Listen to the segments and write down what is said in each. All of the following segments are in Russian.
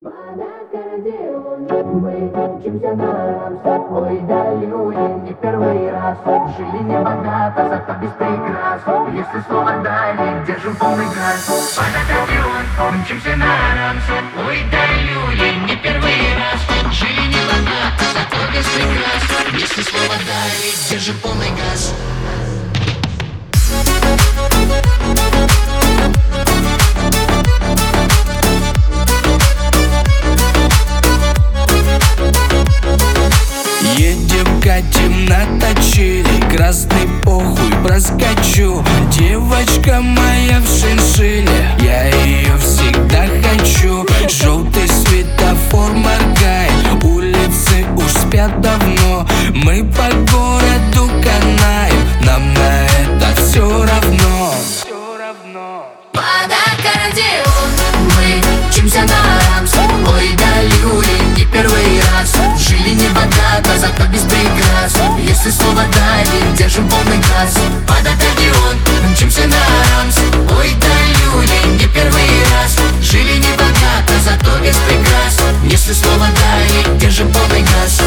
Под аккордеон мы учимся на ой, да люди не первый раз. Жили не богато, зато без прикрас. Если слово дали, держим полный газ. Под аккордеон учимся на ой, да люди не первый раз. Жили не богато, зато без прикрас. Если слово дали, держим полный газ. Едем, катим на точили, красный похуй проскочу. Девочка моя в шиншилле, я ее всегда хочу. Желтый светофор моргает, улицы уж спят давно. Мы по городу канаем, нам на это все равно. Под аккордеон мы учимся на рамс. Ой, да люди не первый раз. Жили не богато, зато без прикрас. Если слово дали, держим полный газ. Под аккордеон учимся на рамс. Ой, да люди не первый раз. Жили не богато, зато без прикрас. Если слово дали, держим полный газ.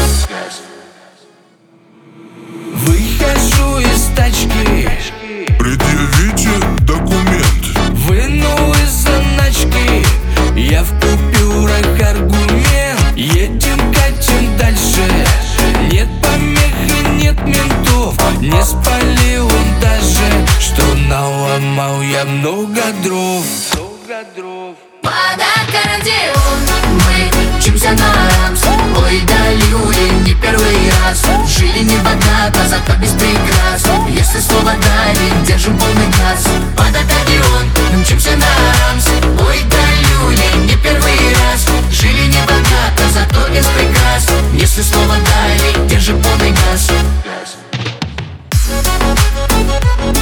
Выхожу из тачки, предъявите документ. вынул из заначки, я в купюрах аргумент. Едем, катим дальше, нет помех и нет ментов. Не спалил он даже, что наломал я много дров. Под аккордеон мы учимся на рамс. Ой, да люди не первый раз. Жили не богато, зато без прикрас. Если слово дали, держим полный газ. Под аккордеон учимся на рамс. Ой, да люди не первый раз. Жили не богато, зато без прикрас. Если слово дали, держим полный газ.